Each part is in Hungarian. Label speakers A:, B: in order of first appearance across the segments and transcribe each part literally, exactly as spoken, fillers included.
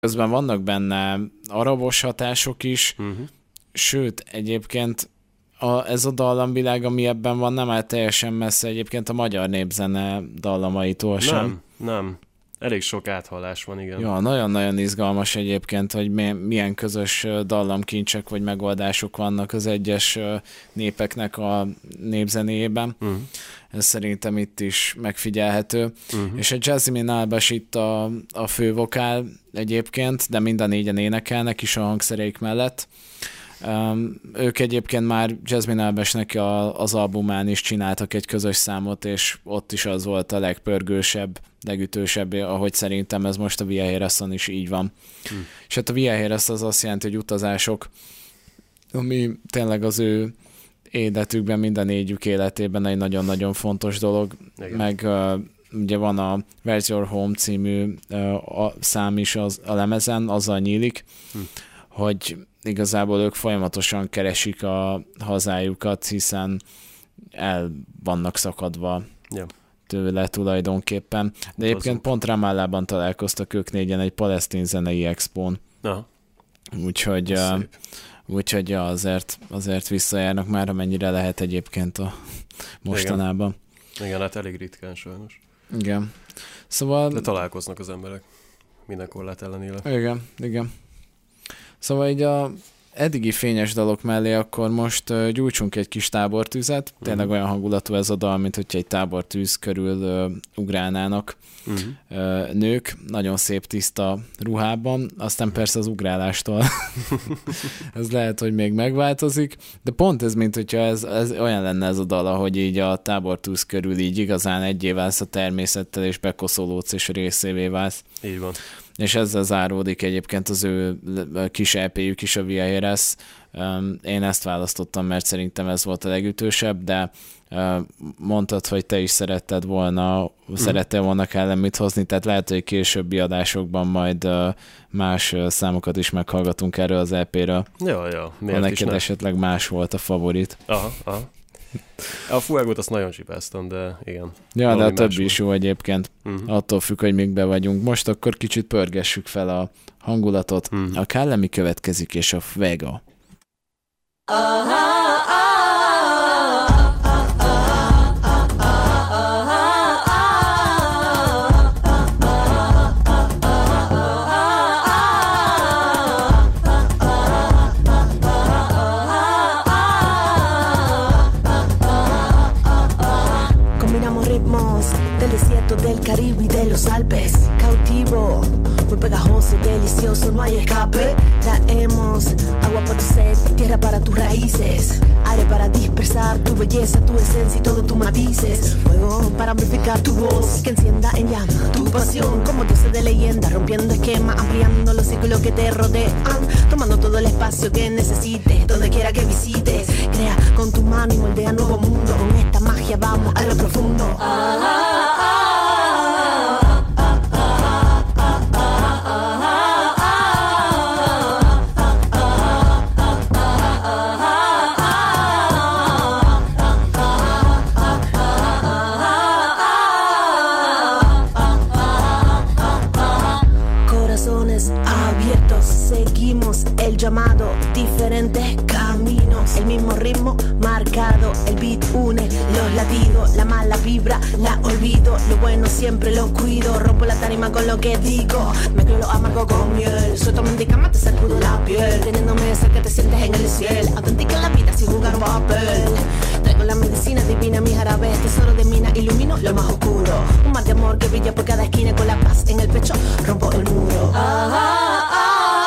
A: Közben vannak benne arabos hatások is, uh-huh. Sőt, egyébként a, ez a dallamvilág, ami ebben van, nem áll teljesen messze egyébként a magyar népzene dallamaitól sem.
B: Nem, nem. Elég sok áthallás van, igen.
A: Ja, nagyon-nagyon izgalmas egyébként, hogy milyen közös dallamkincsek vagy megoldások vannak az egyes népeknek a népzenéjében. Uh-huh. Ez szerintem itt is megfigyelhető. Uh-huh. És a Jasmine Albas itt a, a fővokál egyébként, de mind a négyen énekelnek is a hangszereik mellett. Um, ők egyébként már Jasmine Albasnek a, az albumán is csináltak egy közös számot, és ott is az volt a legpörgősebb, legütősebb, ahogy szerintem ez most a Via Hereson is így van. Hmm. És hát a Via Heres az azt jelenti, hogy utazások, ami tényleg az ő életükben, mind a négyük életében egy nagyon-nagyon fontos dolog. Igen. Meg uh, ugye van a Where's Your Home című uh, a szám is az, a lemezen, azzal nyílik, hmm. hogy igazából ők folyamatosan keresik a hazájukat, hiszen el vannak szakadva ja. tőle tulajdonképpen. De egyébként pont Ramallában találkoztak ők négyen egy palesztin zenei expón. Ja. Úgyhogy, uh, úgyhogy ja, azért, azért visszajárnak már, amennyire lehet egyébként a mostanában.
B: Igen, Igen hát elég ritkán sajnos.
A: Igen. Szóval...
B: De találkoznak az emberek minden korlát ellenére.
A: Igen, igen. Szóval így a eddigi fényes dalok mellé akkor most uh, gyújtsunk egy kis tábortűzet. Tényleg uh-huh. olyan hangulatú ez a dal, mint hogyha egy tábortűz körül uh, ugrálnának uh-huh. uh, nők. Nagyon szép tiszta ruhában. Aztán persze az ugrálástól ez lehet, hogy még megváltozik. De pont ez, mint hogyha ez, ez olyan lenne ez a dal, ahogy így a tábortűz körül így igazán egyé válsz a természettel, és bekoszolódsz, és részévé válsz.
B: Így van.
A: És ezzel záródik egyébként az ő kis é pé-jük is, a Via Heres. Én ezt választottam, mert szerintem ez volt a legütősebb, de mondtad, hogy te is szeretted volna, mm. szerettél volna kellene mit hozni, tehát lehet, hogy későbbi adásokban majd más számokat is meghallgatunk erről az é péről.
B: Ja, ja, miért
A: ha
B: is
A: neked
B: nem?
A: Esetleg más volt a favorit.
B: Aha, aha. A Fuegot azt nagyon csipáztam, de igen.
A: Ja, de a többi is jó egyébként. Uh-huh. Attól függ, hogy mikbe vagyunk. Most akkor kicsit pörgessük fel a hangulatot. Uh-huh. A Callemi következik, és a Fuego.
C: Del Caribe y de los Alpes, cautivo, muy pegajoso, delicioso, no hay escape. Traemos agua para tu sed, tierra para tus raíces, aire para dispersar tu belleza, tu esencia y todo tus matices. Fuego para amplificar tu voz, que encienda en llama tu pasión, como dioses de leyenda, rompiendo esquemas, ampliando los círculos que te rodean, tomando todo el espacio que necesites, donde quiera que visites. Crea con tu mano y moldea nuevo mundo, con esta magia vamos a lo profundo. Ah, ah, ah. Llamado, diferentes caminos, el mismo ritmo marcado, el beat une los latidos, la mala vibra la olvido, lo bueno siempre lo cuido, rompo la tarima con lo que digo, mezclo lo amargo con miel, suelto mendicama, te sacudo la piel, teniéndome cerca te sientes en el cielo, auténtica la vida sin jugar papel, traigo la medicina divina, mis jarabes, tesoro de mina, ilumino lo más oscuro, un mar de amor que brilla por cada esquina, con la paz en el pecho, rompo el muro. Ah, ah, ah.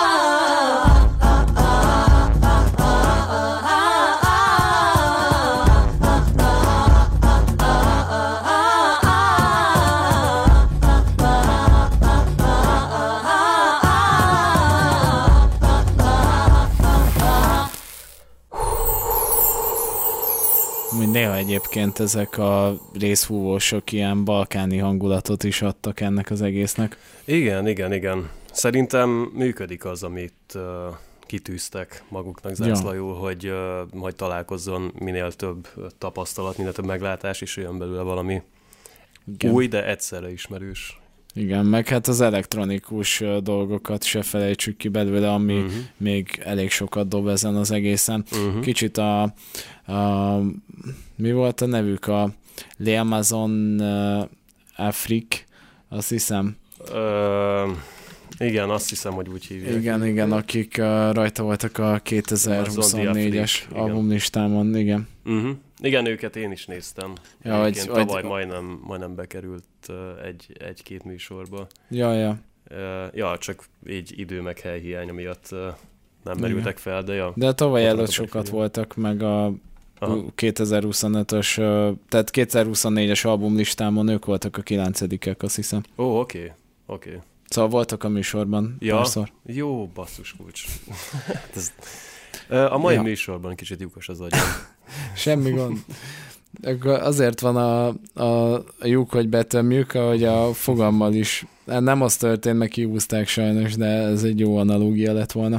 A: Néha egyébként ezek a részfúvósok ilyen balkáni hangulatot is adtak ennek az egésznek.
B: Igen, igen, igen. Szerintem működik az, amit uh, kitűztek maguknak zászlajul, ja. hogy uh, majd találkozzon minél több tapasztalat, minél több meglátás, és jön belőle valami igen. új, de egyszerre ismerős.
A: Igen, meg hát az elektronikus dolgokat se felejtsük ki belőle, ami uh-huh. még elég sokat dob ezen az egészen. Uh-huh. Kicsit a, a mi volt a nevük? A L'Amazon uh, Afrique, azt hiszem.
B: Uh, igen, azt hiszem, hogy úgy hívják.
A: Igen, igen, akik uh, rajta voltak a kétezer-huszonnégyes albumlistámon, igen.
B: Uh-huh. Igen, őket én is néztem.
A: Ja, hogy,
B: tavaly
A: hogy...
B: majdnem, majdnem bekerült uh, egy, egy-két műsorba.
A: Ja, ja.
B: Uh, ja, csak így idő meg helyhiánya miatt uh, nem merültek fel, de ja.
A: De tavaly előtt sokat voltak, meg a Aha. kétezer-huszonötös, tehát kétezer-huszonnégyes albumlistámon ők voltak a kilencedikek, azt hiszem.
B: Ó, oké, okay. oké. Okay.
A: Szóval voltak a műsorban
B: ja,
A: párszor.
B: Jó, basszus kulcs. Ez, a mai ja. műsorban kicsit lyukos az agyam.
A: Semmi gond. Azért van a, a, a lyuk, hogy betömjük, ahogy a fogammal is. Nem az történt, meg kihúzták sajnos, de ez egy jó analógia lett volna.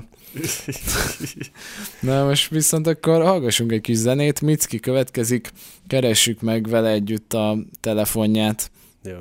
A: Na most viszont akkor hallgassunk egy kis zenét. Micki következik, keressük meg vele együtt a telefonját.
B: Jó.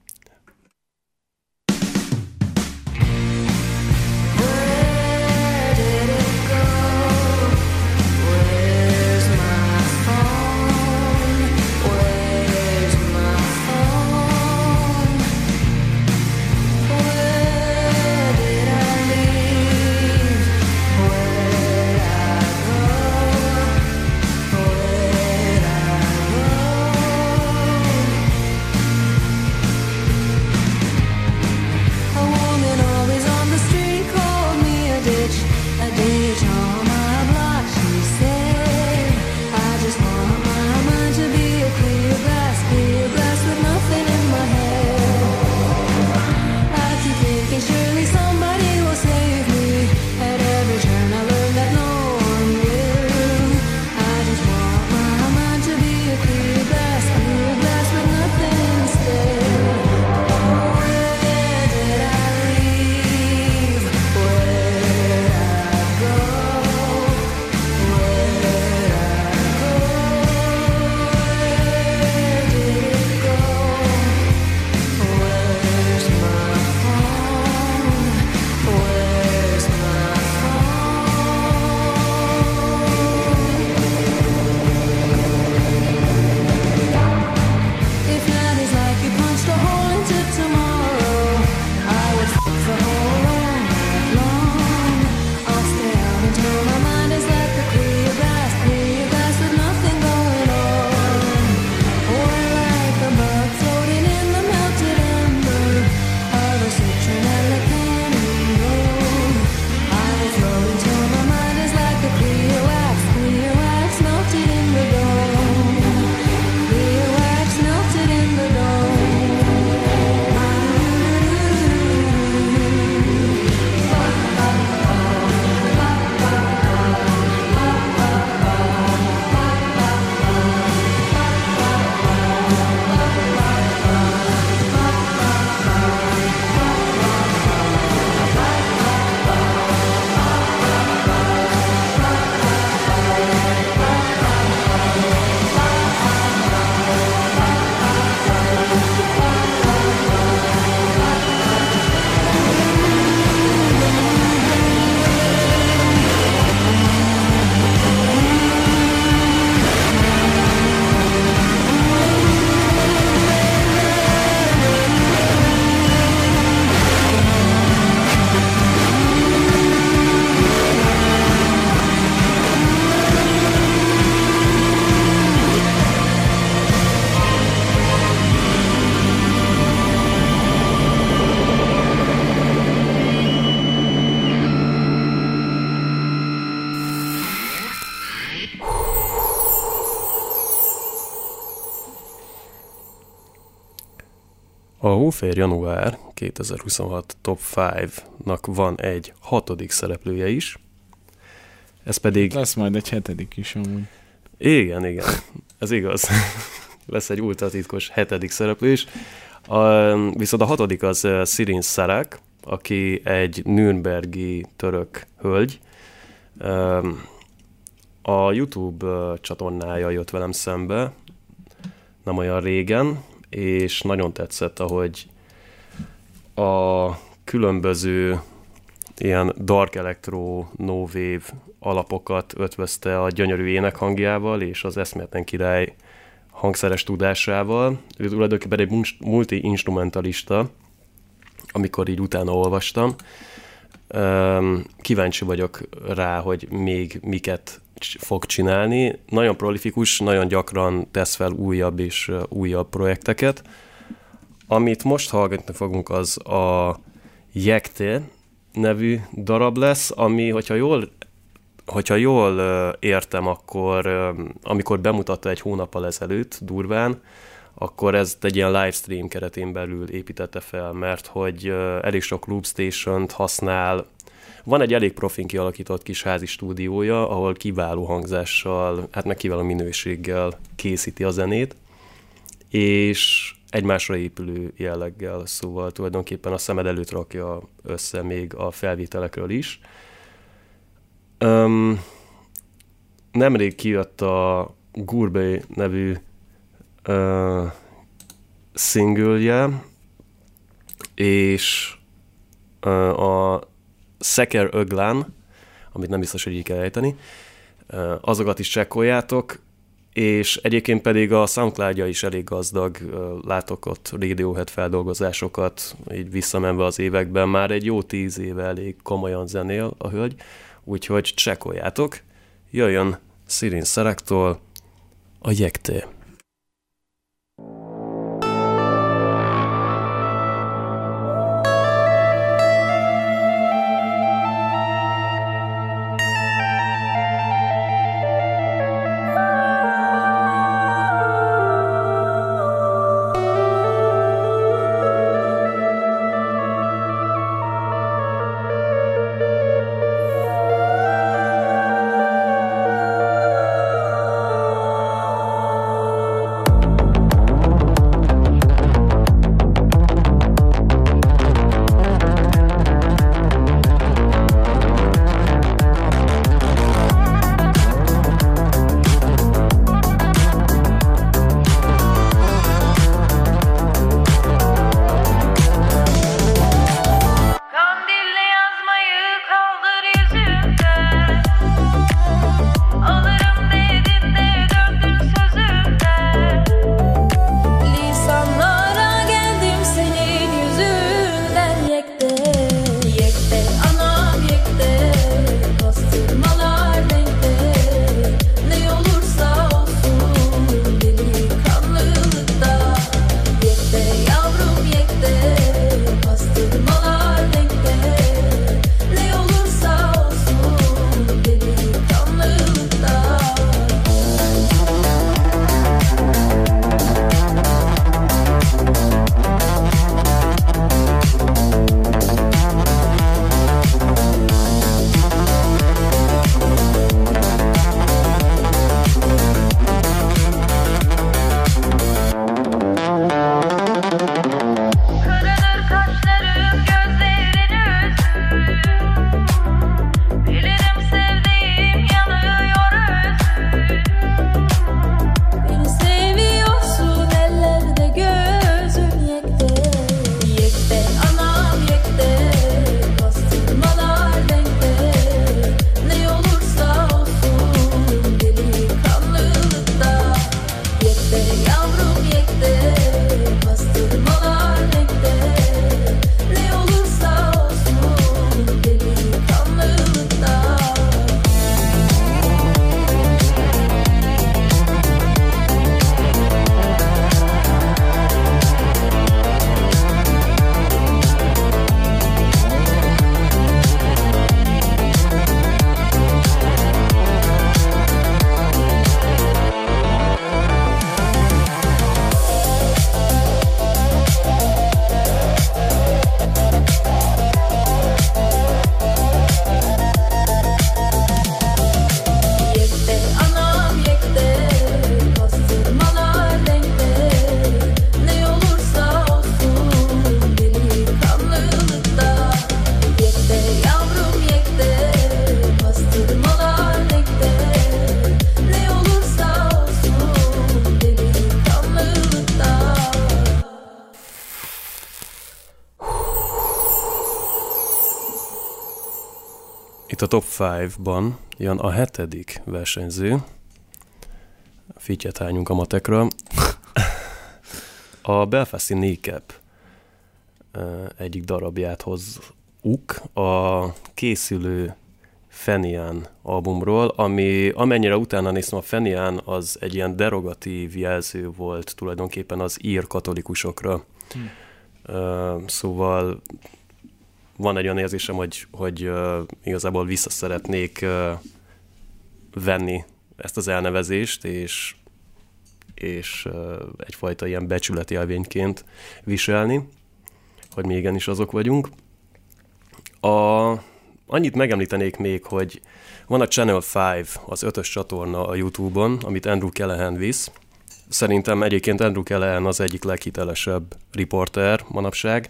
B: A Hófehér Január kétezer-huszonhat Top ötnek van egy hatodik szereplője is. Ez pedig...
A: Lesz majd egy hetedik is amúgy.
B: Igen, igen. Ez igaz. Lesz egy ultra titkos hetedik szereplő is. A, viszont a hatodik az Sirin Sarak, aki egy nürnbergi török hölgy. A YouTube csatornája jött velem szembe nem olyan régen, és nagyon tetszett, ahogy a különböző ilyen dark electro, no wave alapokat ötvözte a gyönyörű énekhangjával és az eszméletlen király hangszeres tudásával. Ő tulajdonképpen egy multi-instrumentalista, amikor így utána olvastam. Kíváncsi vagyok rá, hogy még miket fog csinálni. Nagyon prolifikus, nagyon gyakran tesz fel újabb és újabb projekteket. Amit most hallgatni fogunk, az a Jekte nevű darab lesz, ami, hogyha jól, hogyha jól értem, akkor amikor bemutatta egy hónappal ezelőtt durván, akkor ezt egy ilyen livestream keretén belül építette fel, mert hogy elég sok loop station-t használ. Van egy elég profin kialakított kis házi stúdiója, ahol kiváló hangzással, hát meg kiváló minőséggel készíti a zenét, és egymásra épülő jelleggel, szóval tulajdonképpen a szemed előtt rakja össze még a felvételekről is. Um, nemrég kijött a Gurbey nevű uh, single-je, és uh, a Szeker Öglán, amit nem biztos, hogy így kell ejteni, uh, azokat is csekkoljátok, és egyébként pedig a SoundCloud-ja is elég gazdag, látok ott Radiohead feldolgozásokat, így visszamenve az években, már egy jó tíz éve elég komolyan zenél a hölgy, úgyhogy csekkoljátok, jöjjön Sirin Saraktól a Jekte.
C: Oh
B: Itt a top ötben jön a hetedik versenyző. Fittyet hányunk a matekra. A Belfasti Kneecap egyik darabját hozzuk a készülő Fenian albumról, ami amennyire utána néztem, a Fenian az egy ilyen derogatív jelző volt tulajdonképpen az ír katolikusokra. Hmm. Uh, szóval van egy olyan érzésem, hogy, hogy uh, igazából vissza szeretnék uh, venni ezt az elnevezést, és, és uh, egyfajta ilyen becsületi elvényként viselni, hogy mi igenis azok vagyunk. A, annyit megemlítenék még, hogy van a Channel öt, az ötös csatorna a YouTube-on, amit Andrew Callaghan visz. Szerintem egyébként Andrew Callaghan az egyik leghitelesebb riporter manapság.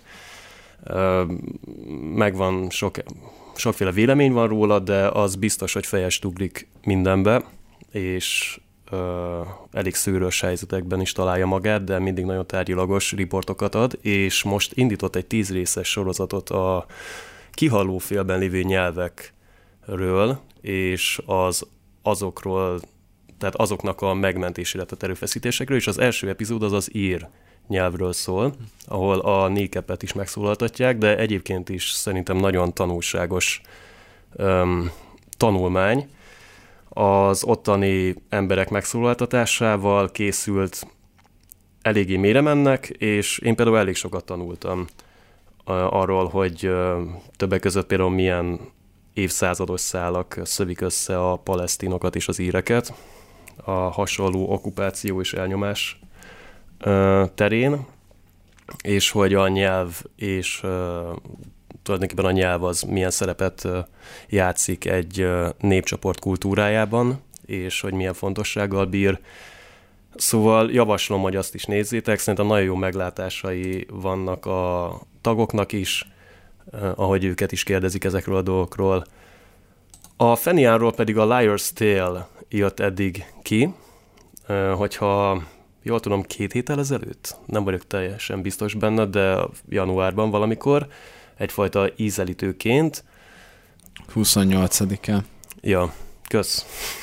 B: Megvan sok, sokféle vélemény van róla, de az biztos, hogy fejest ugrik mindenbe, és uh, elég szűrős helyzetekben is találja magát, de mindig nagyon tárgyilagos riportokat ad, és most indított egy tíz részes sorozatot a kihaló félben lévő nyelvekről, és az azokról, tehát azoknak a megmentésére tett erőfeszítésekről, és az első epizód az az ír nyelvről szól, ahol a Kneecapet is megszólaltatják, de egyébként is szerintem nagyon tanulságos um, tanulmány. Az ottani emberek megszólaltatásával készült, eléggé mélyre mennek, és én például elég sokat tanultam uh, arról, hogy uh, többek között például milyen évszázados szálak szövik össze a palesztinokat és az íreket a hasonló okupáció és elnyomás terén, és hogy a nyelv és uh, tulajdonképpen a nyelv az milyen szerepet uh, játszik egy uh, népcsoport kultúrájában, és hogy milyen fontossággal bír. Szóval javaslom, hogy azt is nézzétek, szerintem nagyon jó meglátásai vannak a tagoknak is, uh, ahogy őket is kérdezik ezekről a dolgokról. A Fenianról pedig a Liar's Tale jött eddig ki, uh, hogyha jól tudom, két héttel ezelőtt, nem vagyok teljesen biztos benne, de januárban valamikor, egyfajta ízelítőként.
A: huszonnyolcadikán.
B: Ja, kösz.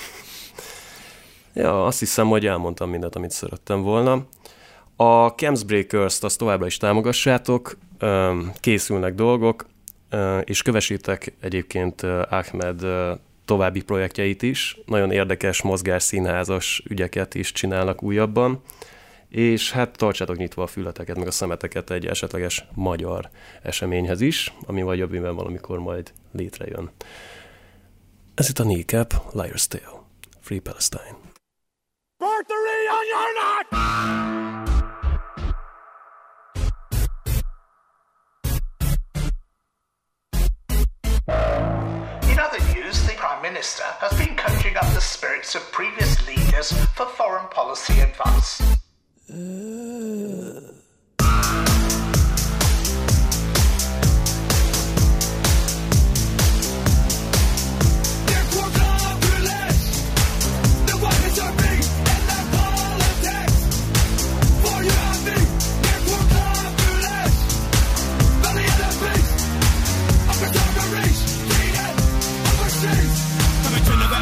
B: Ja, azt hiszem, hogy elmondtam mindent, amit szerettem volna. A Camps Breakers-t azt továbbra is támogassátok, készülnek dolgok, és kövessétek egyébként Ahmed további projektjeit is. Nagyon érdekes mozgásszínházas ügyeket is csinálnak újabban, és hát tartsátok nyitva a fületeket, meg a szemeteket egy esetleges magyar eseményhez is, ami vagy jövőben valamikor majd létrejön. Ez itt a Kneecap, Liar's Tale, Free Palestine. Victory on your neck!
D: Prime Minister has been conjuring up the spirits of previous leaders for foreign policy advice. Uh...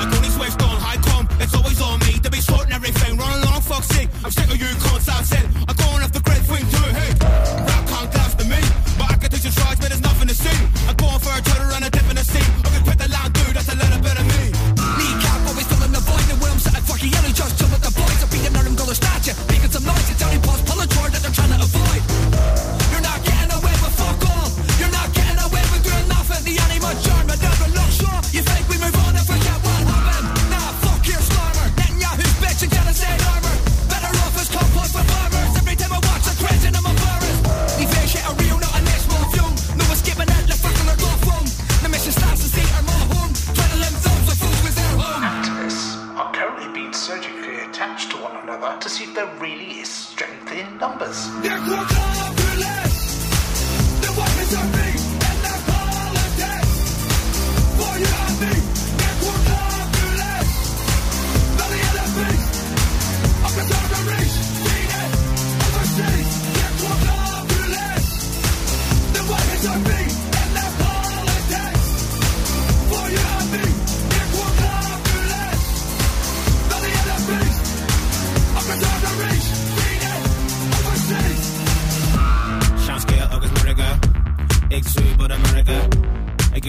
E: I'm sick of you cons, I've said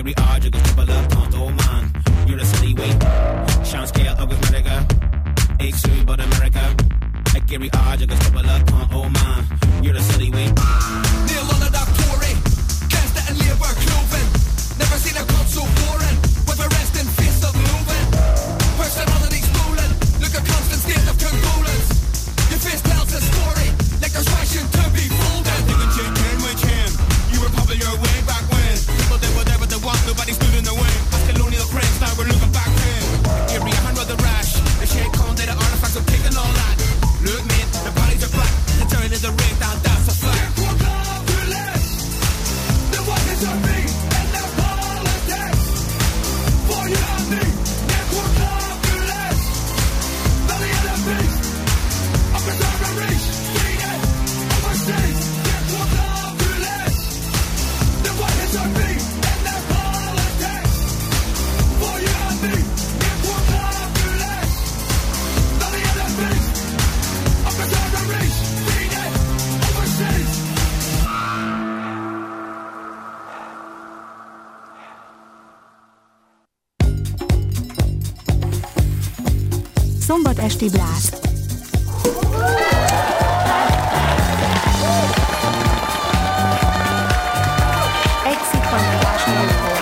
E: Gary R, Juggle, Triple Up, Tonto Man. You're a silly way. Sean Scale, August America. H three, but America. Gary R, Juggle, Triple Up, Tonto Man. You're a silly way.
F: Neil on the Tory. Can't stand labor clothing. Never seen a club so boring. With a resting face of moving. Personality stolen. Look a constant state of congruence. Your face tells a story. Like there's wishing to be folded. Nigga chick can with him. You were popular way back when. People did whatever they want. Nobody stood in the way. As colonial cranes, now we're looking back then. Gary, a hand with the rash. The shake on the artifacts of taking all that. Look man, the bodies are black. The turn is a ring down, that's a fact. The what is a me and the politics. For you and me, get what populous. Not the enemies of the terrorists. Feeding overseas, get what populous. The what is a me and the politics. For you and me, get what populous. Not the enemies.
G: Szombat esti bláz. Egy szippantás múltkor.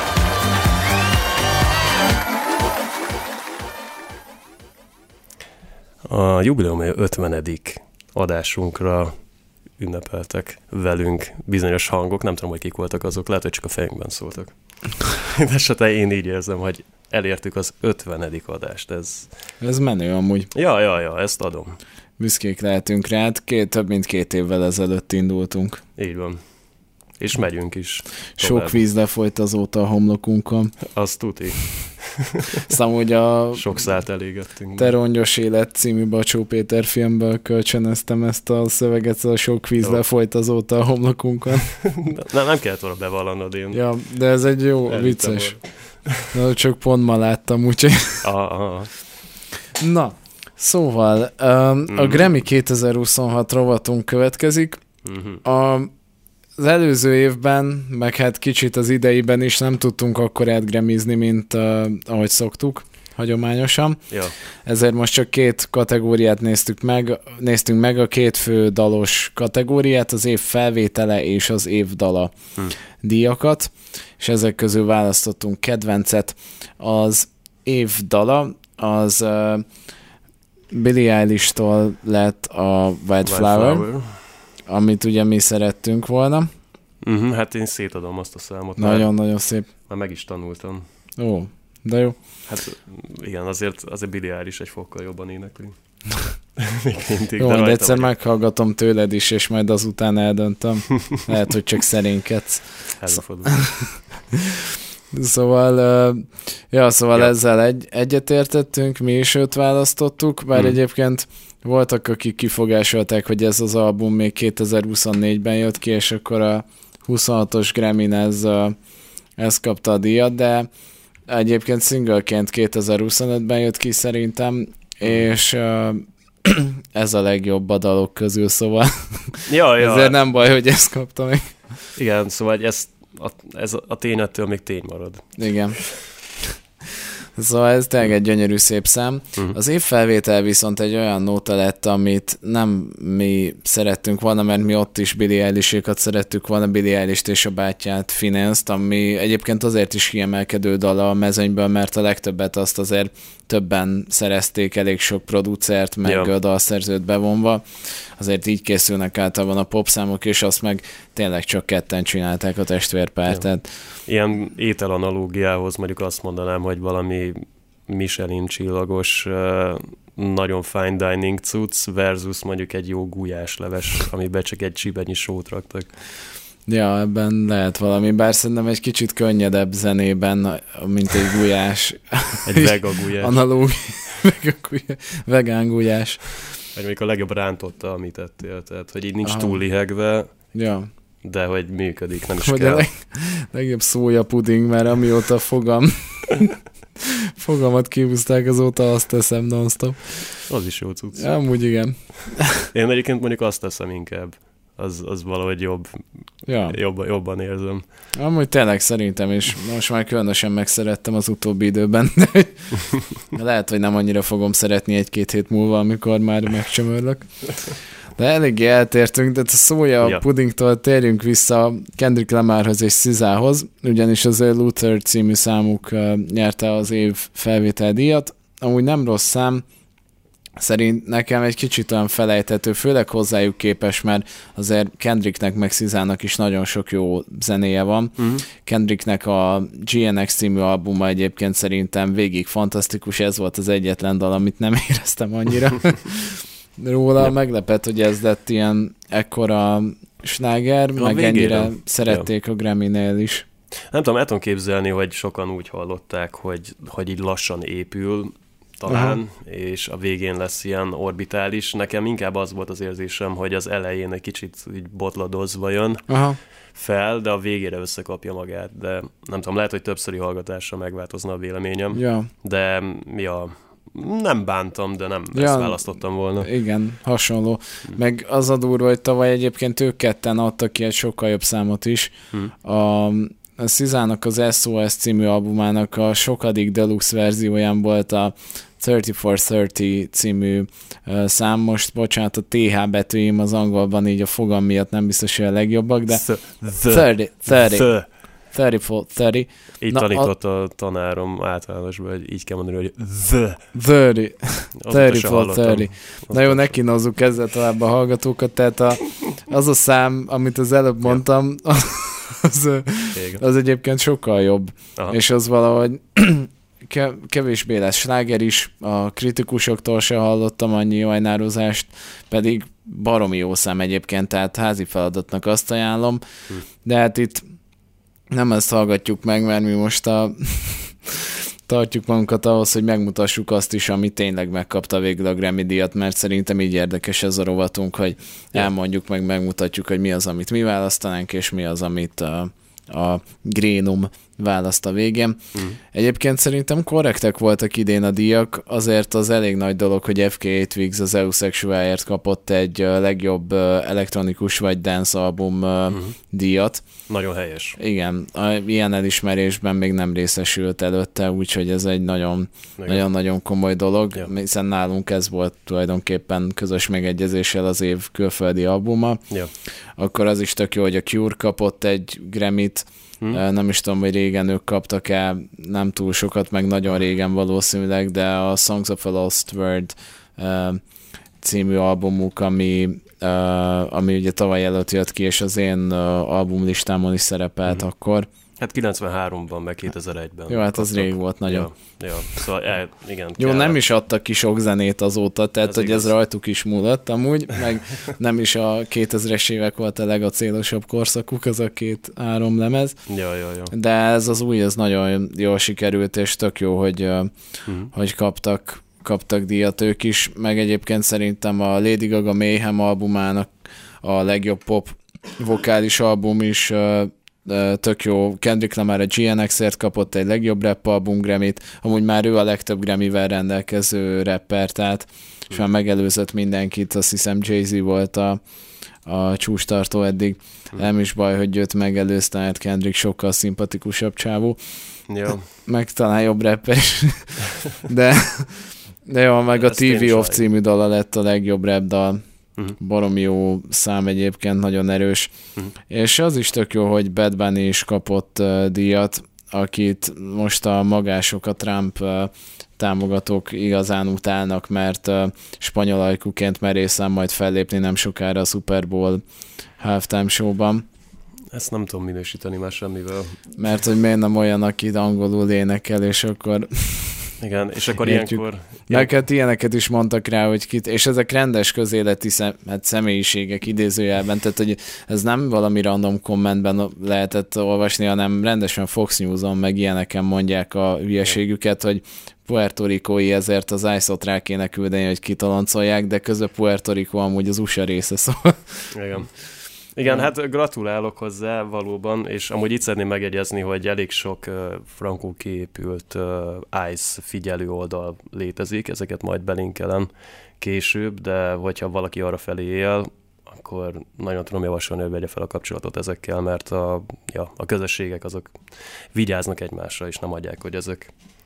B: A jubileumi ötvenedik adásunkra ünnepeltek velünk bizonyos hangok, nem tudom, hogy kik voltak azok, lehet, hogy csak a fejünkben szóltak. De esetleg én így érzem, hogy elértük az ötvenedik adást. Ez,
A: ez menő amúgy.
B: Ja, ja, ja, ezt adom.
A: Büszkék lehetünk rá, két, több mint két évvel ezelőtt indultunk.
B: Így van. És megyünk is.
A: Sok víz lefolyt azóta a homlokunkon.
B: Azt tuti.
A: Szóval, hogy a
B: sok szárt elégettünk.
A: Te rongyos élet című Bacsó Péter filmből kölcsönöztem ezt a szöveget, szóval sok víz jó. lefolyt azóta a homlokunkon.
B: nem, nem kellett volna bevallanod én.
A: Ja, de ez egy jó, Elítem vicces. Na, csak pont ma láttam, úgyhogy...
B: Aha, aha.
A: Na, szóval um, mm. a Grammy kétezer-huszonhat rovatunk következik. Mm-hmm. A Az előző évben, meg hát kicsit az ideiben is nem tudtunk akkor átgramizni, mint uh, ahogy szoktuk, hagyományosan.
B: Ja.
A: Ezért most csak két kategóriát néztük meg, néztünk meg, a két fő dalos kategóriát, az év felvétele és az év dala hm. díjakat, és ezek közül választottunk kedvencet. Az év dala az uh, Billie Eilish-tól lett a Wildflower, Wildflower. amit ugye mi szerettünk volna.
B: Uh-huh, hát én szétadom azt a számot.
A: Nagyon-nagyon szép.
B: Már meg is tanultam.
A: Ó, de jó.
B: Hát igen, azért, azért Billie Eilish egy fokkal jobban énekli. Még mindig.
A: Jó, de, de egyszer vagy... meghallgatom tőled is, és majd azután eldöntöm. Lehet, hogy csak szerénkedsz.
B: Előfordul.
A: Szóval, uh, ja, szóval ja. ezzel egy, egyetértettünk, mi is őt választottuk, bár hmm. egyébként voltak, akik kifogásolták, hogy ez az album még kétezer-huszonnégyben jött ki, és akkor a huszonhatos Grammy-n ez, uh, ez kapta a díjat, de egyébként singleként kétezer-huszonötben jött ki szerintem, hmm. és uh, ez a legjobb a dalok közül, szóval
B: ja, ja.
A: ezért nem baj, hogy ezt kapta meg.
B: Igen, szóval ezt A, ez a tény ettől még tény marad.
A: Igen. Szóval ez tényleg egy gyönyörű szép szám. Uh-huh. Az évfelvétel viszont egy olyan nóta lett, amit nem mi szerettünk volna, mert mi ott is Billie Eilish-ékat szerettük volna, Billie Eilish-t és a bátyját, Finance-t, ami egyébként azért is kiemelkedő dala a mezőnyből, mert a legtöbbet azt azért többen szerezték, elég sok producert, meg ja. a dalszerzőt bevonva. Azért így készülnek általában a popszámok, és azt meg tényleg csak ketten csinálták a testvérpár. Ja. Tehát...
B: Ilyen ételanalógiához mondjuk azt mondanám, hogy valami Michelin csillagos, nagyon fine dining cucc versus mondjuk egy jó gulyásleves, amiben csak egy csibenyi sót raktak.
A: Ja, ebben lehet valami, bár szerintem egy kicsit könnyedebb zenében, mint egy gulyás.
B: Egy vega gulyás.
A: Analóg, vegán gulyás.
B: Vagy még a legjobb rántotta, amit ettél, tehát hogy így nincs Aha. túl lihegve,
A: ja.
B: de hogy működik, nem is
A: hogy
B: kell.
A: A leg, legjobb szója puding, mert amióta fogam, fogamat kihúzták, azóta azt teszem non-stop.
B: Az is jó cucc.
A: Ja, amúgy igen.
B: Én egyébként mondjuk azt teszem inkább. az, az valahogy jobb,
A: ja.
B: jobban, jobban érzem.
A: Amúgy tényleg szerintem, és most már különösen megszerettem az utóbbi időben, de lehet, hogy nem annyira fogom szeretni egy-két hét múlva, amikor már megcsömörlök. De eléggé eltértünk, de a szója
B: ja.
A: a pudingtól térjünk vissza Kendrick Lamarhoz és SZÁ-hoz, ugyanis az ő Luther című számuk nyerte az év felvételdíjat. Amúgy nem rossz szám, szerint nekem egy kicsit olyan felejthető, főleg hozzájuk képes, mert azért Kendricknek meg SZÁ-nak is nagyon sok jó zenéje van. Uh-huh. Kendricknek a gé en iksz című albuma egyébként szerintem végig fantasztikus, ez volt az egyetlen dal, amit nem éreztem annyira. Róla ja. meglepett, hogy ez lett ilyen ekkora sláger, a meg végére. Ennyire szerették ja. a Grammy-nél is.
B: Nem tudom, el tudom képzelni, hogy sokan úgy hallották, hogy, hogy így lassan épül, talán, uh-huh. és a végén lesz ilyen orbitális. Nekem inkább az volt az érzésem, hogy az elején egy kicsit így botladozva jön uh-huh. fel, de a végére összekapja magát. De nem tudom, lehet, hogy többszöri hallgatásra megváltozna a véleményem. Ja. De mi a... Nem bántam, de nem ja, ezt választottam volna.
A: Igen, hasonló. Hmm. Meg az a durva, hogy tavaly egyébként ők ketten adtak ki egy sokkal jobb számot is. Hmm. A, a SZÁ-nak az es o es című albumának a sokadik deluxe verzióján volt a harmincnégy harminc című uh, szám. Most, bocsánat, a té há betűim az angolban így a fogam miatt nem biztos, hogy a legjobbak, de harminc, harminc. harminc, harminc.
B: Így Na, tanított a... a tanárom általánosban, hogy így kell mondani, hogy the.
A: harminc, harminc, harminc. Na jó, ne kínozzuk ezzel tovább a hallgatókat, tehát a, az a szám, amit az előbb mondtam, az, az egyébként sokkal jobb. Aha. És az valahogy kevésbé lesz sláger is, a kritikusoktól se hallottam annyi ajnározást, pedig baromi jó szám egyébként, tehát házi feladatnak azt ajánlom, hm. de hát itt nem ezt hallgatjuk meg, mert mi most a tartjuk magunkat ahhoz, hogy megmutassuk azt is, ami tényleg megkapta végül a Grammy-díjat, mert szerintem így érdekes ez a rovatunk, hogy elmondjuk meg, megmutatjuk, hogy mi az, amit mi választanánk, és mi az, amit a, a Grénum választ a végén. Mm. Egyébként szerintem korrektek voltak idén a díjak, azért az elég nagy dolog, hogy ef ká nyolc Weeks az Eusexualért kapott egy legjobb elektronikus vagy dance album mm. díjat.
B: Nagyon helyes.
A: Igen, ilyen elismerésben még nem részesült előtte, úgyhogy ez egy nagyon, nagyon-nagyon komoly dolog, ja. hiszen nálunk ez volt tulajdonképpen közös megegyezéssel az év külföldi albuma. Ja. Akkor az is tök jó, hogy a Cure kapott egy Grammy-t, Hmm. Nem is tudom, hogy régen ők kaptak el, nem túl sokat, meg nagyon régen valószínűleg, de a Songs of a Lost World uh, című albumuk, ami, uh, ami ugye tavaly előtt jött ki, és az én uh, albumlistámon is szerepelt hmm. akkor.
B: Hát kilencvenháromban, meg kétezer-egyben.
A: Jó, hát az rég volt nagyon.
B: Ja, ja. Szóval el, igen.
A: Jó,
B: kell.
A: nem is adtak ki sok zenét azóta, tehát ez hogy igaz. Ez rajtuk is múlott amúgy, meg nem is a kétezres évek volt a legacélosabb korszakuk, az a két-három lemez.
B: Ja, ja, ja.
A: De ez az új, ez nagyon jól sikerült, és tök jó, hogy, uh-huh. hogy kaptak, kaptak díjat ők is, meg egyébként szerintem a Lady Gaga Mayhem albumának a legjobb pop vokális album is uh, tök jó. Kendrick Lamar a gé en iksz-ért kapott egy legjobb rap album Grammy-t, amúgy már ő a legtöbb Grammy-vel rendelkező rapper, tehát és már megelőzött mindenkit, azt hiszem Jay-Z volt a, a csúcstartó eddig. Nem is baj, hogy őt megelőzte, hát Kendrick sokkal szimpatikusabb csávó.
B: Jó.
A: Meg talán jobb rapper is. de, de jó, meg a té vé Off című dala lett a legjobb rap dal. Uh-huh. Baromi jó szám egyébként, nagyon erős. Uh-huh. És az is tök jó, hogy Bad Bunny is kapott uh, díjat, akit most a magások, a Trump uh, támogatók igazán utálnak, mert uh, spanyol ajkuként merészen majd fellépni nem sokára a Super Bowl halftime showban.
B: Ezt nem tudom minősíteni már semmivel.
A: Mert hogy miért nem olyan, aki angolul énekel, és akkor...
B: Igen, és akkor értjük. Ilyenkor...
A: Meg hát ilyeneket is mondtak rá, hogy kit, és ezek rendes közéleti szem, hát személyiségek idézőjelben, tehát hogy ez nem valami random kommentben lehetett olvasni, hanem rendesen Fox News-on meg ilyeneken mondják a hülyeségüket, hogy Puerto Ricói ezért az ice-ot rá kéne küldeni, hogy kitoloncolják, de közben Puerto Rico amúgy az u es á része, szóval... Igen.
B: Igen, hát gratulálok hozzá valóban, és amúgy itt szeretném megjegyezni, hogy elég sok uh, frankul kiépült uh, ice figyelő oldal létezik, ezeket majd belinkelem később, de hogyha valaki arra felé él, akkor nagyon tudom javasolni, hogy vegye fel a kapcsolatot ezekkel, mert a, ja, a közösségek azok vigyáznak egymásra, és nem adják, hogy ezek